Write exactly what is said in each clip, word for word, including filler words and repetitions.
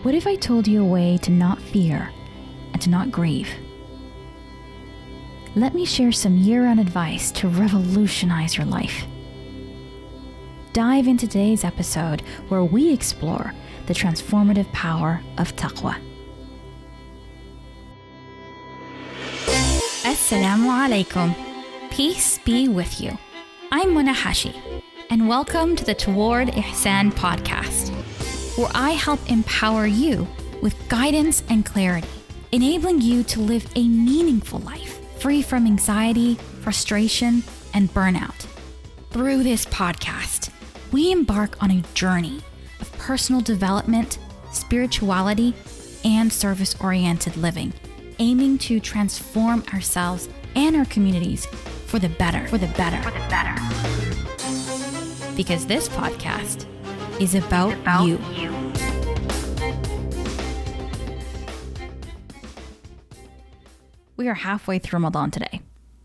What if I told you a way to not fear and to not grieve? Let me share some year-round advice to revolutionize your life. Dive into today's episode where we explore the transformative power of taqwa. Assalamu alaikum. Peace be with you. I'm Muna Hashi, and welcome to the Toward Ihsan podcast, where I help empower you with guidance and clarity, enabling you to live a meaningful life, free from anxiety, frustration, and burnout. Through this podcast, we embark on a journey of personal development, spirituality, and service-oriented living, aiming to transform ourselves and our communities for the better, for the better, for the better. Because this podcast is about, about you. you. We are halfway through Ramadan today.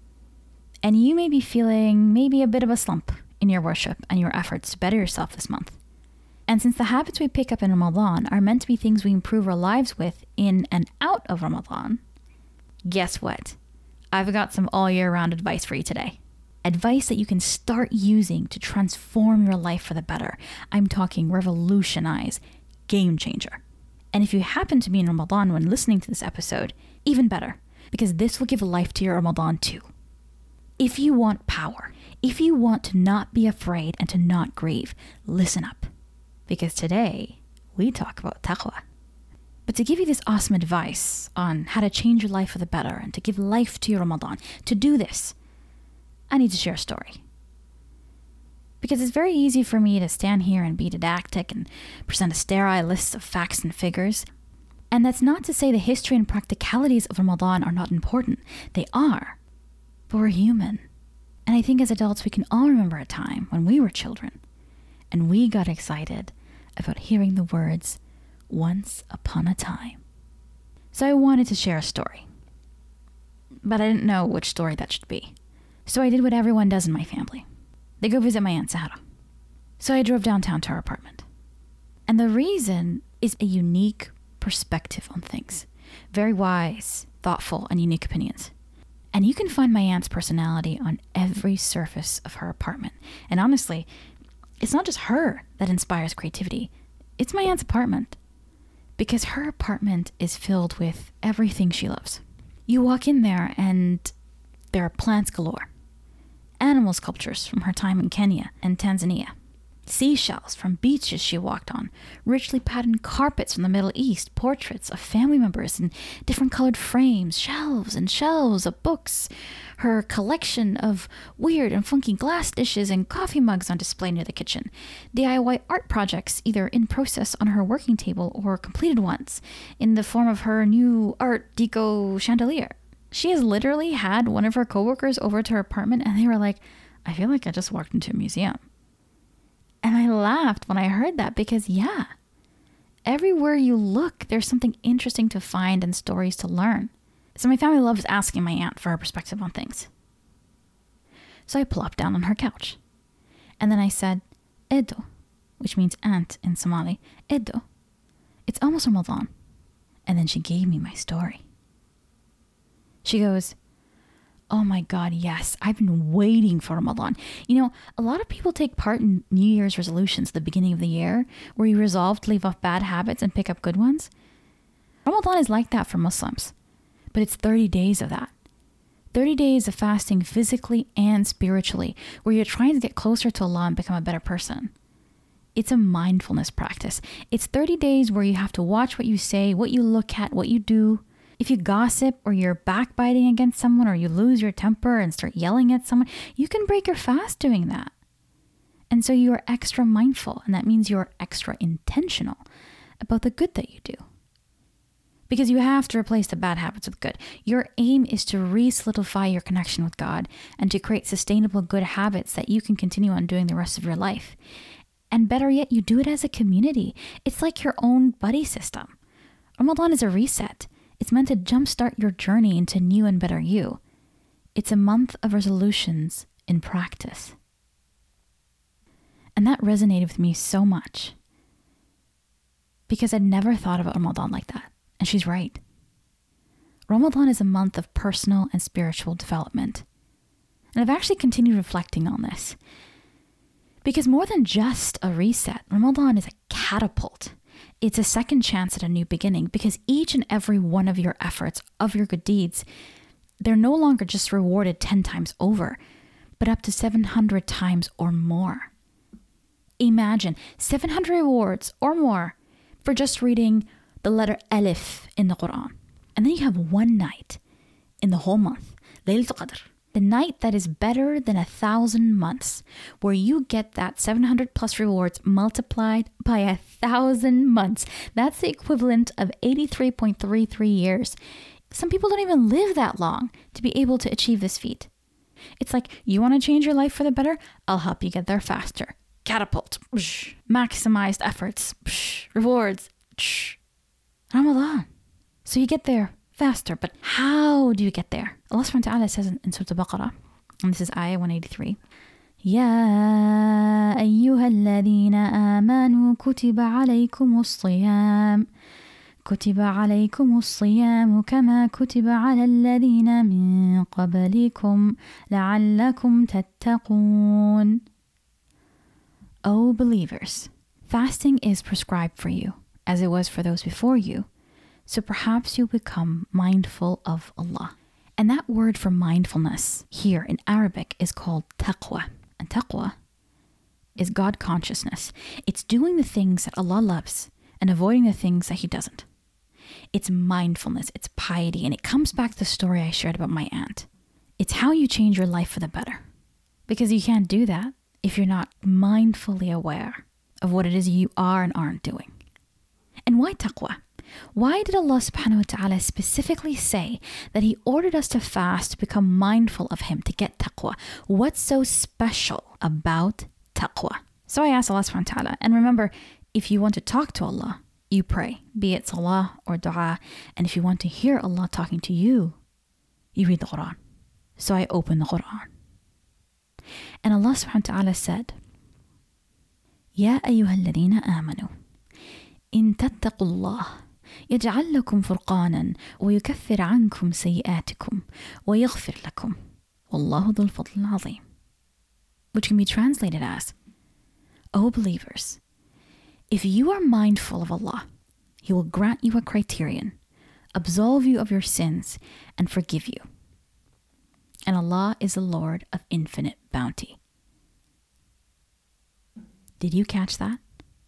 And you may be feeling maybe a bit of a slump in your worship and your efforts to better yourself this month. And since the habits we pick up in Ramadan are meant to be things we improve our lives with in and out of Ramadan, guess what? I've got some all year round advice for you today. Advice that you can start using to transform your life for the better. I'm talking revolutionize, game changer. And if you happen to be in Ramadan when listening to this episode, even better, because this will give life to your Ramadan too. If you want power, if you want to not be afraid and to not grieve, listen up. Because today, we talk about taqwa. But to give you this awesome advice on how to change your life for the better and to give life to your Ramadan, to do this, I need to share a story. Because it's very easy for me to stand here and be didactic and present a sterile list of facts and figures. And that's not to say the history and practicalities of Ramadan are not important. They are. But we're human. And I think as adults, we can all remember a time when we were children and we got excited about hearing the words, once upon a time. So I wanted to share a story. But I didn't know which story that should be. So I did what everyone does in my family. They go visit my Aunt Sahara. So I drove downtown to her apartment. And the reason is a unique perspective on things. Very wise, thoughtful, and unique opinions. And you can find my aunt's personality on every surface of her apartment. And honestly, it's not just her that inspires creativity. It's my aunt's apartment. Because her apartment is filled with everything she loves. You walk in there and there are plants galore. Animal sculptures from her time in Kenya and Tanzania. Seashells from beaches she walked on. Richly patterned carpets from the Middle East. Portraits of family members in different colored frames. Shelves and shelves of books. Her collection of weird and funky glass dishes and coffee mugs on display near the kitchen. D I Y art projects either in process on her working table or completed ones in the form of her new Art Deco chandelier. She has literally had one of her coworkers over to her apartment and they were like, I feel like I just walked into a museum. And I laughed when I heard that because yeah, everywhere you look, there's something interesting to find and stories to learn. So my family loves asking my aunt for her perspective on things. So I plopped down on her couch. And then I said, Edo, which means aunt in Somali. Edo, it's almost Ramadan. And then she gave me my story. She goes, oh my God, yes, I've been waiting for Ramadan. You know, a lot of people take part in New Year's resolutions at the beginning of the year, where you resolve to leave off bad habits and pick up good ones. Ramadan is like that for Muslims, but it's thirty days of that. thirty days of fasting physically and spiritually, where you're trying to get closer to Allah and become a better person. It's a mindfulness practice. It's thirty days where you have to watch what you say, what you look at, what you do. If you gossip or you're backbiting against someone or you lose your temper and start yelling at someone, you can break your fast doing that. And so you are extra mindful, and that means you're extra intentional about the good that you do. Because you have to replace the bad habits with good. Your aim is to re-solidify your connection with God and to create sustainable good habits that you can continue on doing the rest of your life. And better yet, you do it as a community. It's like your own buddy system. Ramadan is a reset. It's meant to jumpstart your journey into new and better you. It's a month of resolutions in practice. And that resonated with me so much. because I'd never thought about Ramadan like that. And she's right. Ramadan is a month of personal and spiritual development. And I've actually continued reflecting on this. Because more than just a reset, Ramadan is a catapult. It's a second chance at a new beginning, because each and every one of your efforts, of your good deeds, they're no longer just rewarded ten times over, but up to seven hundred times or more. Imagine seven hundred rewards or more for just reading the letter Alif in the Quran. And then you have one night in the whole month, Laylatul Qadr, the night that is better than a thousand months, where you get that seven hundred plus rewards multiplied by a thousand months. That's the equivalent of eighty-three point three three years. Some people don't even live that long to be able to achieve this feat. It's like, you want to change your life for the better? I'll help you get there faster. Catapult. Psh, maximized efforts. Psh, rewards. Psh. Ramadan. So you get there faster, but how do you get there? Allah subhanahu wa ta'ala says in, in Surah Al-Baqarah, and this is ayah one eighty-three, يا أيها الذين آمنوا كتب عليكم الصيام كتب عليكم الصيام كما كتب على الذين من قبلكم لعلكم تتقون. O believers, fasting is prescribed for you, as it was for those before you, so perhaps you become mindful of Allah. And that word for mindfulness here in Arabic is called taqwa. And taqwa is God consciousness. It's doing the things that Allah loves and avoiding the things that He doesn't. It's mindfulness, it's piety, and it comes back to the story I shared about my aunt. It's how you change your life for the better. Because you can't do that if you're not mindfully aware of what it is you are and aren't doing. And why taqwa? Why did Allah subhanahu wa ta'ala specifically say that He ordered us to fast to become mindful of Him, to get taqwa? What's so special about taqwa? So I asked Allah subhanahu wa ta'ala, and remember, if you want to talk to Allah, you pray, be it salah or dua. And if you want to hear Allah talking to you, you read the Quran. So I opened the Quran. And Allah subhanahu wa ta'ala said, يا أيها الذين آمنوا إن تتقوا الله يجعل لكم فرقانا ويكفر عنكم سيئاتكم ويغفر لكم والله ذو الفضل العظيم. Which can be translated as, O believers, if you are mindful of Allah, He will grant you a criterion, absolve you of your sins, and forgive you. And Allah is the Lord of infinite bounty. Did you catch that?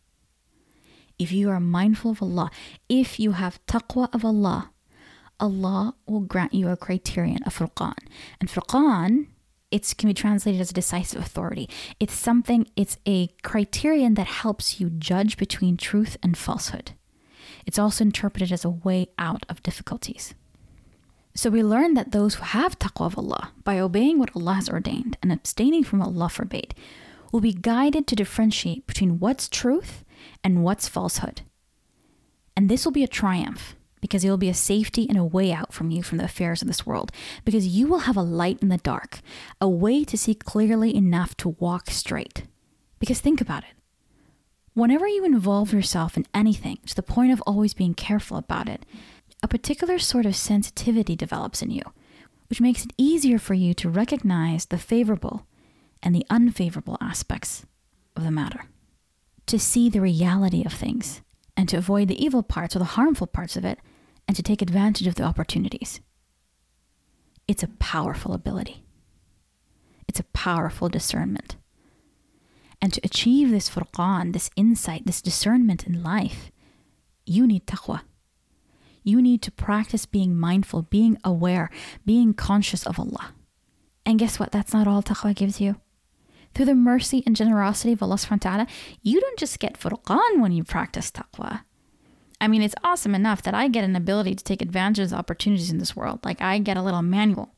If you are mindful of Allah, if you have taqwa of Allah, Allah will grant you a criterion, a furqan. And furqan, it can be translated as a decisive authority. It's something, it's a criterion that helps you judge between truth and falsehood. It's also interpreted as a way out of difficulties. So we learn that those who have taqwa of Allah, by obeying what Allah has ordained and abstaining from what Allah forbade, will be guided to differentiate between what's truth and what's falsehood. And this will be a triumph, because it will be a safety and a way out from you from the affairs of this world, because you will have a light in the dark, a way to see clearly enough to walk straight. Because think about it. Whenever you involve yourself in anything to the point of always being careful about it, a particular sort of sensitivity develops in you, which makes it easier for you to recognize the favorable and the unfavorable aspects of the matter, to see the reality of things, and to avoid the evil parts or the harmful parts of it, and to take advantage of the opportunities. It's a powerful ability. It's a powerful discernment. And to achieve this furqan, this insight, this discernment in life, you need taqwa. You need to practice being mindful, being aware, being conscious of Allah. And guess what? That's not all taqwa gives you. Through the mercy and generosity of Allah subhanahu wa ta'ala, you don't just get furqan when you practice taqwa. I mean, it's awesome enough that I get an ability to take advantage of the opportunities in this world. Like, I get a little manual.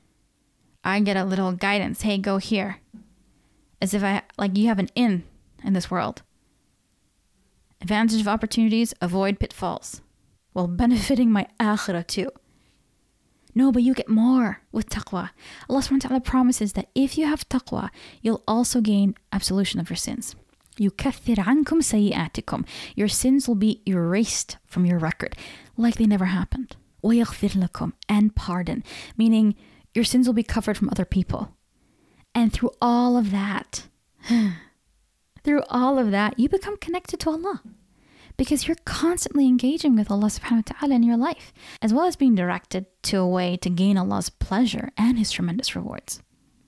I get a little guidance. Hey, go here. As if I, like you have an in in this world. Advantage of opportunities, avoid pitfalls, while benefiting my akhirah too. No, but you get more with taqwa. Allah subhanahu wa ta'ala promises that if you have taqwa, you'll also gain absolution of your sins. يُكَفِّرْ عَنْكُمْ سَيِّئَاتِكُمْ. Your sins will be erased from your record like they never happened. وَيَغْفِرْ لَكُمْ, and pardon, meaning your sins will be covered from other people. And through all of that, through all of that, you become connected to Allah. Because you're constantly engaging with Allah subhanahu wa ta'ala in your life, as well as being directed to a way to gain Allah's pleasure and His tremendous rewards.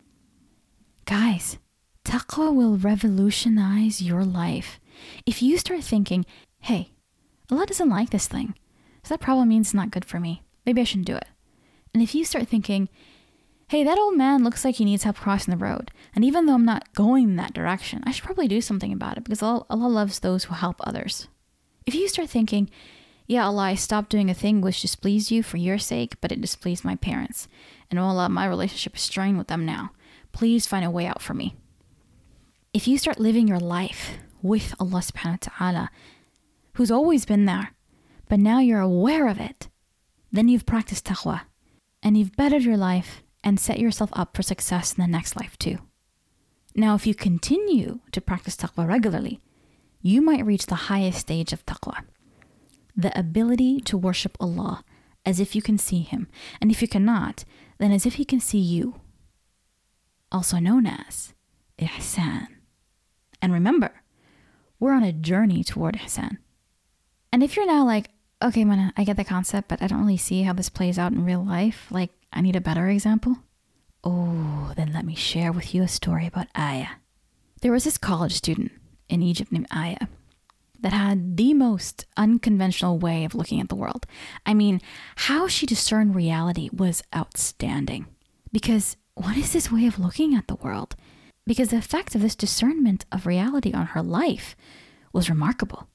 Guys, taqwa will revolutionize your life. If you start thinking, hey, Allah doesn't like this thing, so that probably means it's not good for me. Maybe I shouldn't do it. And if you start thinking, hey, that old man looks like he needs help crossing the road, and even though I'm not going in that direction, I should probably do something about it because Allah, Allah loves those who help others. If you start thinking, yeah, Allah, I stopped doing a thing which displeased you for your sake, but it displeased my parents, and oh Allah, my relationship is strained with them now. Please find a way out for me. If you start living your life with Allah subhanahu wa ta'ala, who's always been there, but now you're aware of it, then you've practiced taqwa, and you've bettered your life and set yourself up for success in the next life too. Now, if you continue to practice taqwa regularly, you might reach the highest stage of taqwa, the ability to worship Allah as if you can see Him, and if you cannot, then as if He can see you, also known as ihsan. And remember, we're on a journey toward ihsan. And if you're now like, okay, Mana, I get the concept, but I don't really see how this plays out in real life, like I need a better example, oh, then let me share with you a story about Aya. There was this college student in Egypt named Aya that had the most unconventional way of looking at the world. I mean, how she discerned reality was outstanding. Because what is this way of looking at the world? Because the effect of this discernment of reality on her life was remarkable.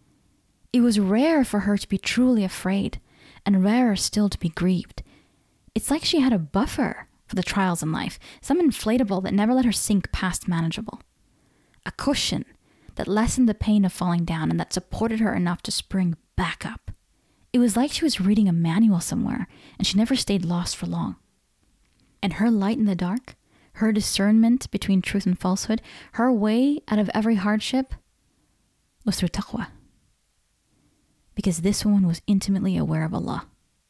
It was rare for her to be truly afraid, and rarer still to be grieved. It's like she had a buffer for the trials in life, some inflatable that never let her sink past manageable. A cushion that lessened the pain of falling down and that supported her enough to spring back up. It was like she was reading a manual somewhere, and she never stayed lost for long. And her light in the dark, her discernment between truth and falsehood, her way out of every hardship was through taqwa. Because this woman was intimately aware of Allah.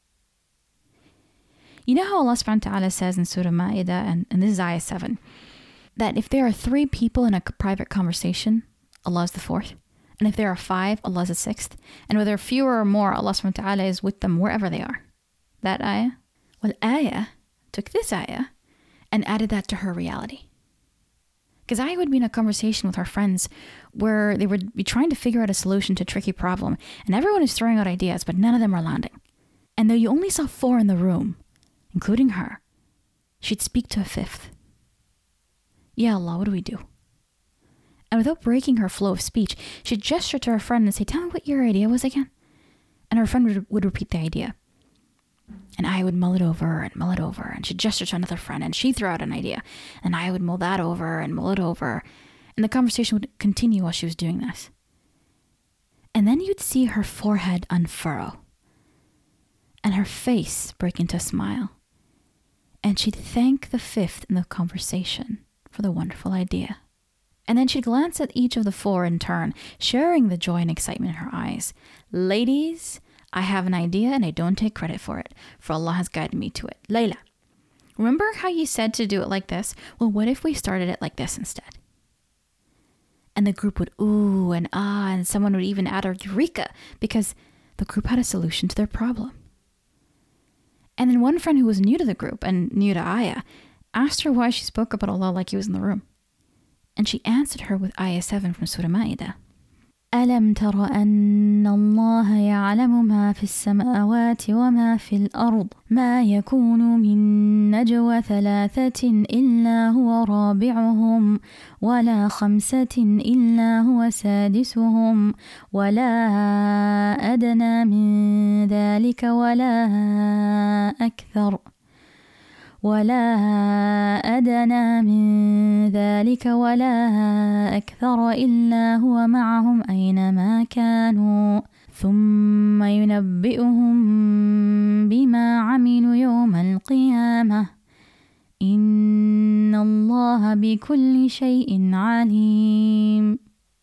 You know how Allah subhanahu wa ta'ala says in Surah Ma'idah, and, and this is Ayah seven, that if there are three people in a private conversation, Allah is the fourth. And if there are five, Allah is the sixth. And whether fewer or more, Allah subhanahu wa ta'ala is with them wherever they are. That ayah? Well, Ayah took this ayah and added that to her reality. Because I would be in a conversation with her friends where they would be trying to figure out a solution to a tricky problem, and everyone is throwing out ideas, but none of them are landing. And though you only saw four in the room, including her, she'd speak to a fifth. Ya Allah, what do we do? And without breaking her flow of speech, she'd gesture to her friend and say, tell me what your idea was again. And her friend would, would repeat the idea. And I would mull it over and mull it over, and she'd gesture to another friend, and she'd throw out an idea. And I would mull that over and mull it over. And the conversation would continue while she was doing this. And then you'd see her forehead unfurrow, and her face break into a smile. And she'd thank the fifth in the conversation for the wonderful idea. And then she'd glance at each of the four in turn, sharing the joy and excitement in her eyes. Ladies, I have an idea and I don't take credit for it, for Allah has guided me to it. Layla, remember how you said to do it like this? Well, what if we started it like this instead? And the group would ooh and ah, and someone would even add a eureka, because the group had a solution to their problem. And then one friend who was new to the group and new to Ayah asked her why she spoke about Allah like he was in the room. And she answered her with Ayah seven from Surah Ma'idah. أَلَمْ تَرَ أَنَّ اللَّهَ يَعْلَمُ مَا فِي السَّمَاوَاتِ وَمَا فِي الْأَرْضِ مَا يَكُونُ مِن نَجْوَى ثَلَاثَةٍ إِلَّا هُوَ رَابِعُهُمْ وَلَا خَمْسَةٍ إِلَّا هُوَ سَادِسُهُمْ وَلَا أَدْنَى مِن ذَلِكَ وَلَا أَكْثَرُ ولا أدنى من ذلك ولا أكثر إلا هو معهم أينما كانوا ثم ينبئهم بما عملوا يوم القيامة إن الله بكل شيء عليم.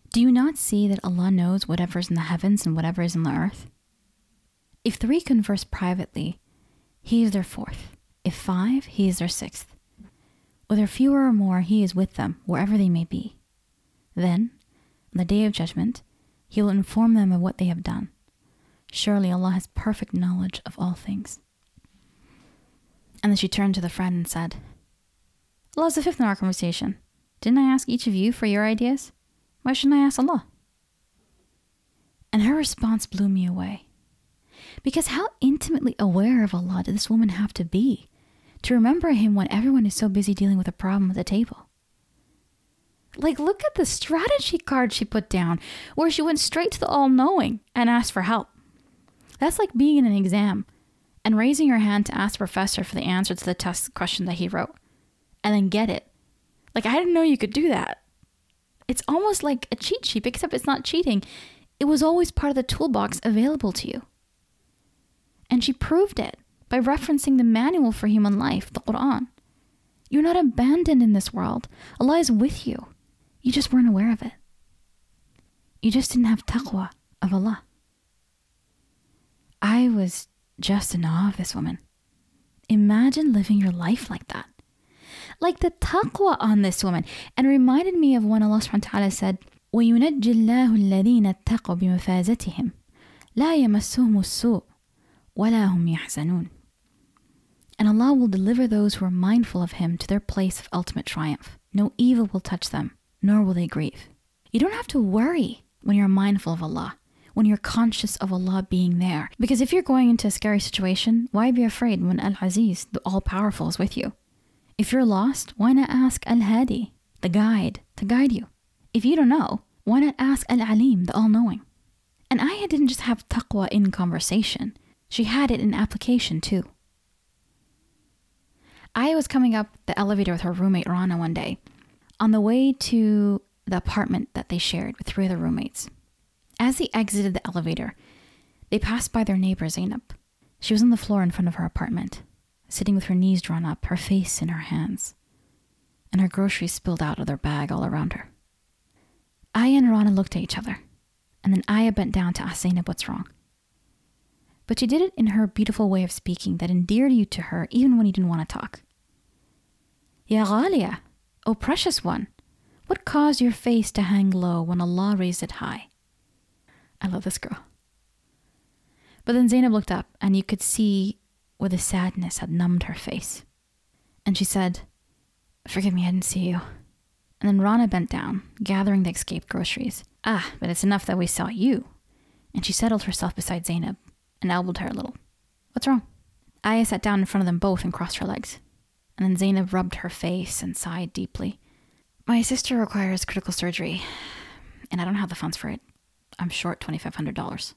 Do you not see that Allah knows whatever is in the heavens and whatever is in the earth? If three converse privately, He is their fourth. If five, He is their sixth. Whether fewer or more, He is with them, wherever they may be. Then, on the day of judgment, He will inform them of what they have done. Surely Allah has perfect knowledge of all things. And then she turned to the friend and said, Allah's the fifth in our conversation. Didn't I ask each of you for your ideas? Why shouldn't I ask Allah? And her response blew me away. Because how intimately aware of Allah did this woman have to be to remember Him when everyone is so busy dealing with a problem at the table? Like, look at the strategy card she put down, where she went straight to the all-knowing and asked for help. That's like being in an exam and raising your hand to ask the professor for the answer to the test question that he wrote, and then get it. Like, I didn't know you could do that. It's almost like a cheat sheet, except it's not cheating. It was always part of the toolbox available to you. And she proved it by referencing the manual for human life, the Quran. You're not abandoned in this world. Allah is with you. You just weren't aware of it. You just didn't have taqwa of Allah. I was just in awe of this woman. Imagine living your life like that. Like the taqwa on this woman. And it reminded me of when Allah subhanahu wa ta'ala said, وَيُنَجِّ اللَّهُ الَّذِينَ اتَّقَوْا بِمَفَازَتِهِمْ لَا يَمَسُّهُمُ السُّوءُ وَلَا هُمْ يَحْزَنُونَ. And Allah will deliver those who are mindful of Him to their place of ultimate triumph. No evil will touch them, nor will they grieve. You don't have to worry when you're mindful of Allah, when you're conscious of Allah being there. Because if you're going into a scary situation, why be afraid when Al-Aziz, the all-powerful, is with you? If you're lost, why not ask Al-Hadi, the guide, to guide you? If you don't know, why not ask Al-Alim, the all-knowing? And Ayah didn't just have taqwa in conversation. She had it in application too. Ayah was coming up the elevator with her roommate Rana one day, on the way to the apartment that they shared with three other roommates. As they exited the elevator, they passed by their neighbor Zainab. She was on the floor in front of her apartment, sitting with her knees drawn up, her face in her hands, and her groceries spilled out of their bag all around her. Ayah and Rana looked at each other, and then Ayah bent down to ask Zainab what's wrong. But she did it in her beautiful way of speaking that endeared you to her even when you didn't want to talk. Ya Ghalia, O precious one, what caused your face to hang low when Allah raised it high? I love this girl. But then Zainab looked up and you could see where the sadness had numbed her face. And she said, forgive me, I didn't see you. And then Rana bent down, gathering the escaped groceries. Ah, but it's enough that we saw you. And she settled herself beside Zainab and elbowed her a little. What's wrong? Ayah sat down in front of them both and crossed her legs. And then Zainab rubbed her face and sighed deeply. My sister requires critical surgery, and I don't have the funds for it. I'm short twenty-five hundred dollars.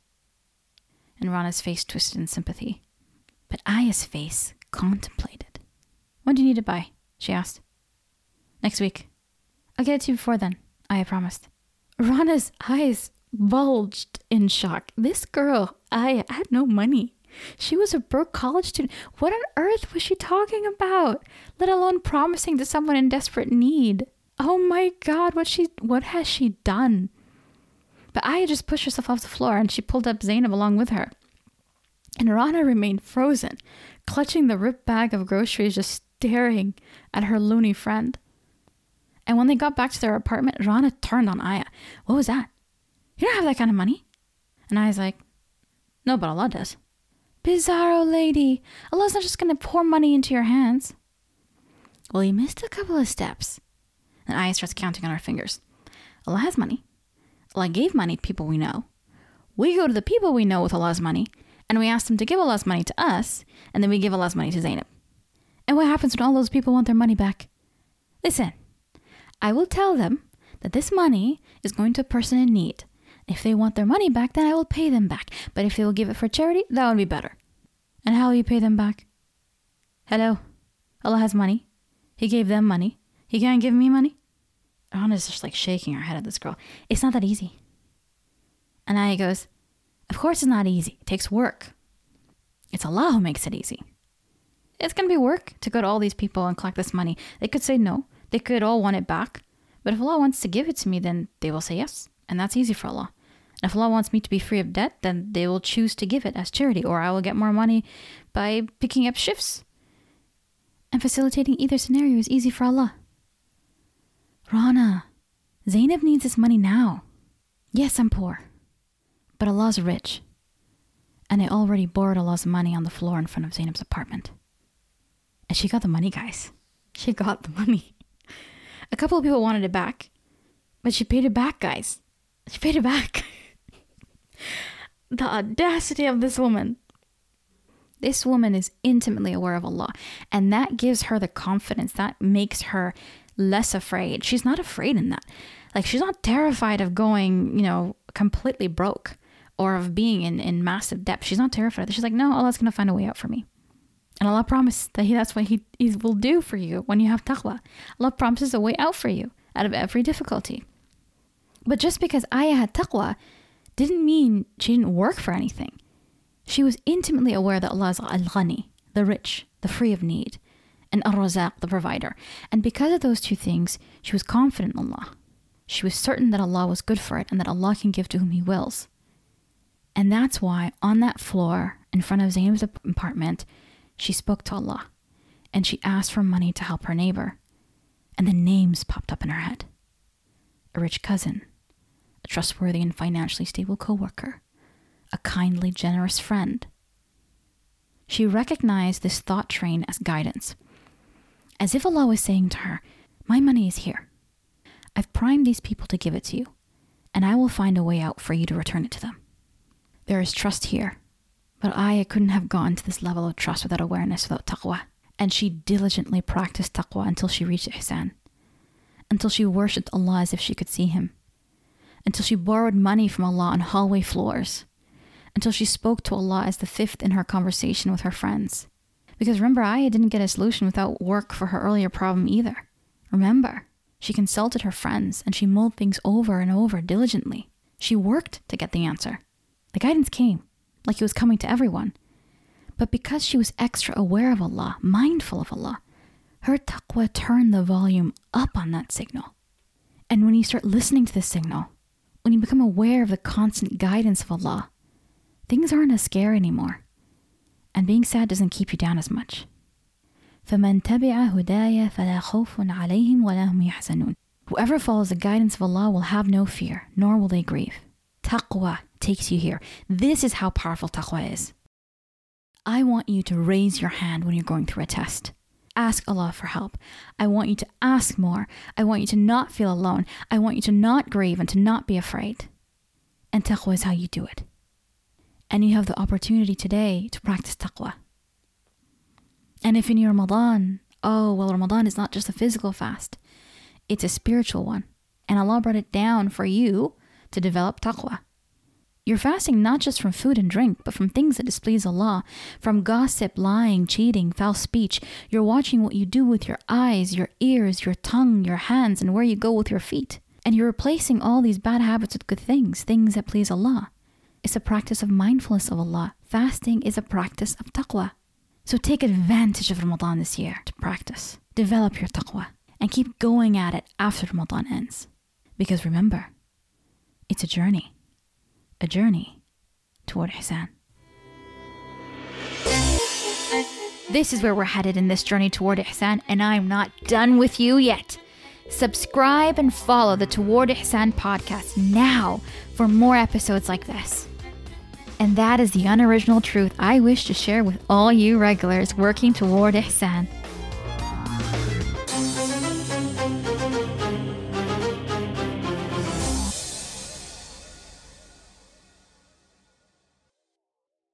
And Rana's face twisted in sympathy. But Ayah's face contemplated. When do you need it by? She asked. Next week. I'll get it to you before then, Ayah promised. Rana's eyes bulged in shock. This girl, Ayah, had no money. She was a broke college student. What on earth was she talking about? Let alone promising to someone in desperate need. Oh my God, what she what has she done? But Ayah just pushed herself off the floor and she pulled up Zainab along with her. And Rana remained frozen, clutching the ripped bag of groceries, just staring at her loony friend. And when they got back to their apartment, Rana turned on Ayah. What was that? You don't have that kind of money. And Ayah's like, no, but Allah does. Bizarro lady. Allah's not just going to pour money into your hands. Well, you missed a couple of steps. And Ayah starts counting on her fingers. Allah has money. Allah gave money to people we know. We go to the people we know with Allah's money, and we ask them to give Allah's money to us, and then we give Allah's money to Zainab. And what happens when all those people want their money back? Listen, I will tell them that this money is going to a person in need. If they want their money back, then I will pay them back. But if they will give it for charity, that would be better. And how will you pay them back? Hello? Allah has money. He gave them money. He can't give me money? Rana's just like shaking her head at this girl. It's not that easy. And Ayah goes, of course it's not easy. It takes work. It's Allah who makes it easy. It's going to be work to go to all these people and collect this money. They could say no. They could all want it back. But if Allah wants to give it to me, then they will say yes. And that's easy for Allah. And if Allah wants me to be free of debt, then they will choose to give it as charity, or I will get more money by picking up shifts. And facilitating either scenario is easy for Allah. Rana, Zainab needs this money now. Yes, I'm poor, but Allah's rich. And I already borrowed Allah's money on the floor in front of Zainab's apartment. And she got the money, guys. She got the money. A couple of people wanted it back, but she paid it back, guys. She paid it back. The audacity of this woman. This woman is intimately aware of Allah, and that gives her the confidence. That makes her less afraid. She's not afraid in that. Like, she's not terrified of going, you know, completely broke or of being in, in massive debt. She's not terrified of that. She's like, no, Allah's going to find a way out for me. And Allah promised that he, that's what he, he will do for you when you have taqwa. Allah promises a way out for you out of every difficulty. But just because Ayah had taqwa didn't mean she didn't work for anything. She was intimately aware that Allah is Al-Ghani, the rich, the free of need, and Ar-Razaq, the provider. And because of those two things, she was confident in Allah. She was certain that Allah was good for it and that Allah can give to whom He wills. And that's why on that floor in front of Zainab's apartment, she spoke to Allah and she asked for money to help her neighbor. And the names popped up in her head. A rich cousin, a trustworthy and financially stable co-worker, a kindly, generous friend. She recognized this thought train as guidance, as if Allah was saying to her, my money is here. I've primed these people to give it to you, and I will find a way out for you to return it to them. There is trust here, but I couldn't have gotten to this level of trust without awareness, without taqwa. And she diligently practiced taqwa until she reached ihsan, until she worshipped Allah as if she could see Him, until she borrowed money from Allah on hallway floors, until she spoke to Allah as the fifth in her conversation with her friends. Because remember, Ayah didn't get a solution without work for her earlier problem either. Remember, she consulted her friends and she mulled things over and over diligently. She worked to get the answer. The guidance came, like it was coming to everyone. But because she was extra aware of Allah, mindful of Allah, her taqwa turned the volume up on that signal. And when you start listening to this signal, when you become aware of the constant guidance of Allah, things aren't as scary anymore. And being sad doesn't keep you down as much. فَمَنْ تَبِعَ هُدَايَ فَلَا خَوْفٌ عَلَيْهِمْ وَلَا هُمْ يَحْزَنُونَ. Whoever follows the guidance of Allah will have no fear, nor will they grieve. Taqwa takes you here. This is how powerful taqwa is. I want you to raise your hand when you're going through a test. Ask Allah for help. I want you to ask more. I want you to not feel alone. I want you to not grieve and to not be afraid. And taqwa is how you do it. And you have the opportunity today to practice taqwa. And if in your Ramadan, oh, well, Ramadan is not just a physical fast. It's a spiritual one. And Allah brought it down for you to develop taqwa. You're fasting not just from food and drink, but from things that displease Allah, from gossip, lying, cheating, foul speech. You're watching what you do with your eyes, your ears, your tongue, your hands, and where you go with your feet. And you're replacing all these bad habits with good things, things that please Allah. It's a practice of mindfulness of Allah. Fasting is a practice of taqwa. So take advantage of Ramadan this year to practice. Develop your taqwa and keep going at it after Ramadan ends. Because remember, it's a journey. A journey toward ihsan. This is where we're headed in this journey toward ihsan, and I'm not done with you yet. Subscribe and follow the Toward Ihsan podcast now for more episodes like this. And that is the unoriginal truth I wish to share with all you regulars working toward ihsan.